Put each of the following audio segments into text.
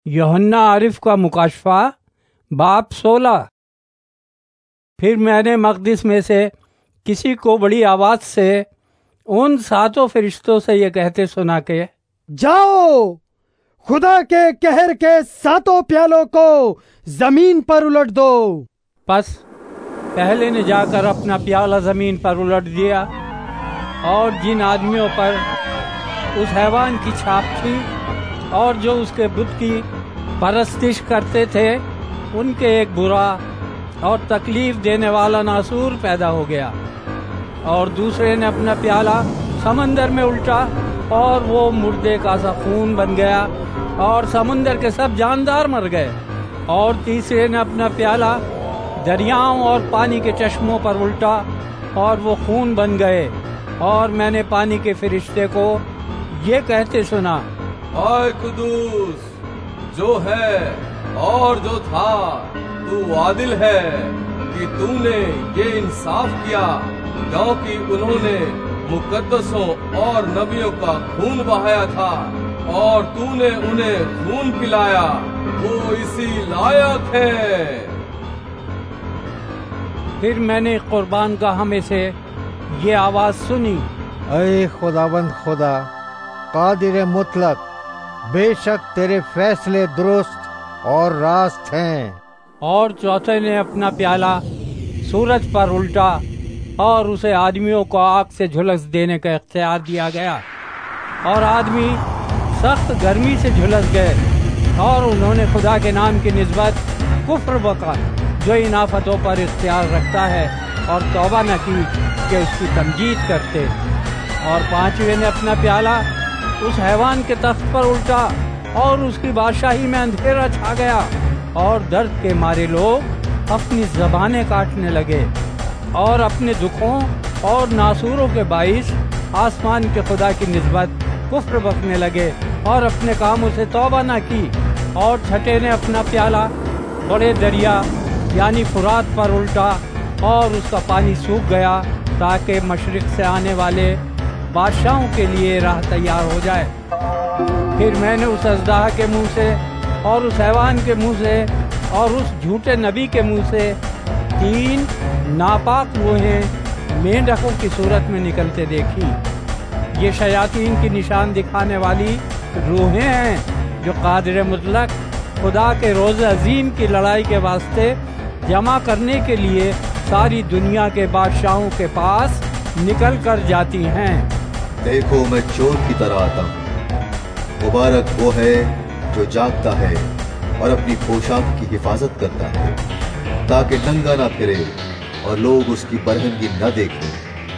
یوحنا عارف کا مکاشفہ باب 16۔ پھر میں نے مقدس میں سے کسی کو بڑی آواز سے ان 7 فرشتوں سے یہ کہتے سنا کہ جاؤ، خدا کے قہر کے 7 پیالوں کو زمین پر الٹ دو۔ پس پہلے نے جا کر اپنا پیالہ زمین پر الٹ دیا، اور جن آدمیوں پر اس حیوان کی چھاپ تھی اور جو اس کے بت کی پرستش کرتے تھے، ان کے ایک برا اور تکلیف دینے والا ناسور پیدا ہو گیا۔ اور دوسرے نے اپنا پیالہ سمندر میں الٹا، اور وہ مردے کا سا خون بن گیا، اور سمندر کے سب جاندار مر گئے۔ اور تیسرے نے اپنا پیالہ دریاؤں اور پانی کے چشموں پر الٹا، اور وہ خون بن گئے۔ اور میں نے پانی کے فرشتے کو یہ کہتے سنا، اے قدوس جو ہے اور جو تھا، تو عادل ہے کہ تو نے یہ انصاف کیا، کیونکہ انہوں نے مقدسوں اور نبیوں کا خون بہایا تھا، اور تو نے انہیں خون پلایا، وہ اسی لائق ہے۔ پھر میں نے قربان گاہ میں سے یہ آواز سنی، اے خداوند خدا قادر مطلق، بے شک تیرے فیصلے درست اور راست ہیں۔ اور چوتھے نے اپنا پیالہ سورج پر الٹا، اور اسے آدمیوں کو آگ سے جھلس دینے کا اختیار دیا گیا، اور آدمی سخت گرمی سے جھلس گئے، اور انہوں نے خدا کے نام کی نسبت کفر بکا جو ان آفتوں پر اختیار رکھتا ہے، اور توبہ نہ کی کہ اس کی تمجید کرتے۔ اور پانچویں نے اپنا پیالہ اس حیوان کے تخت پر الٹا، اور اس کی بادشاہی میں اندھیرا چھا گیا، اور درد کے مارے لوگ اپنی زبانیں کاٹنے لگے، اور اپنے دکھوں اور ناسوروں کے باعث آسمان کے خدا کی نسبت کفر بکنے لگے، اور اپنے کاموں سے توبہ نہ کی۔ اور چھٹے نے اپنا پیالہ بڑے دریا یعنی فرات پر الٹا، اور اس کا پانی سوکھ گیا، تاکہ مشرق سے آنے والے بادشاہوں کے لیے راہ تیار ہو جائے۔ پھر میں نے اس اژدہا کے منہ سے اور اس حیوان کے منہ سے اور اس جھوٹے نبی کے منہ سے 3 ناپاک روحیں مینڈکوں کی صورت میں نکلتے دیکھی۔ یہ شیاطین کی نشان دکھانے والی روحیں ہیں، جو قادر مطلق خدا کے روز عظیم کی لڑائی کے واسطے جمع کرنے کے لیے ساری دنیا کے بادشاہوں کے پاس نکل کر جاتی ہیں۔ دیکھو میں چور کی طرح آتا ہوں، مبارک وہ ہے جو جاگتا ہے اور اپنی پوشاک کی حفاظت کرتا ہے، تاکہ ننگا نہ پھرے اور لوگ اس کی برہنگی نہ دیکھیں۔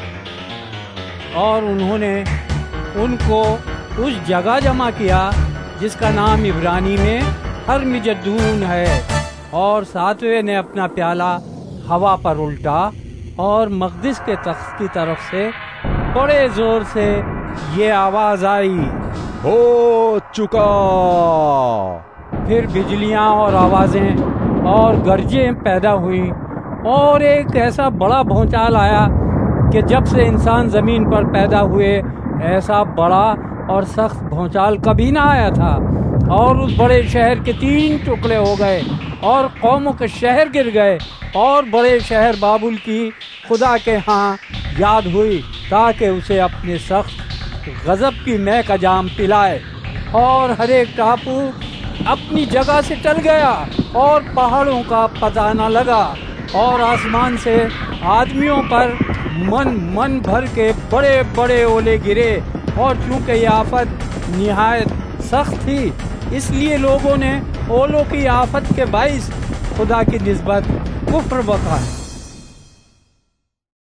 اور انہوں نے ان کو اس جگہ جمع کیا جس کا نام عبرانی میں ہرمجدون ہے۔ اور 7ویں نے اپنا پیالہ ہوا پر الٹا، اور مقدس کے تخت کی طرف سے بڑے زور سے یہ آواز آئی، ہو چکا۔ پھر بجلیاں اور آوازیں اور گرجیں پیدا ہوئیں، اور ایک ایسا بڑا بھونچال آیا کہ جب سے انسان زمین پر پیدا ہوئے ایسا بڑا اور سخت بھونچال کبھی نہ آیا تھا۔ اور اس بڑے شہر کے 3 ٹکڑے ہو گئے، اور قوموں کے شہر گر گئے، اور بڑے شہر بابل کی خدا کے ہاں یاد ہوئی، تاکہ اسے اپنے سخت غضب کی مے کا جام پلائے۔ اور ہر ایک ٹاپو اپنی جگہ سے ٹل گیا، اور پہاڑوں کا پتہ نہ لگا، اور آسمان سے آدمیوں پر من بھر کے بڑے بڑے اولے گرے۔ اور چونکہ یہ آفت نہایت سخت تھی، اس لیے لوگوں نے اولوں کی آفت کے باعث خدا کی نسبت کفر بکا۔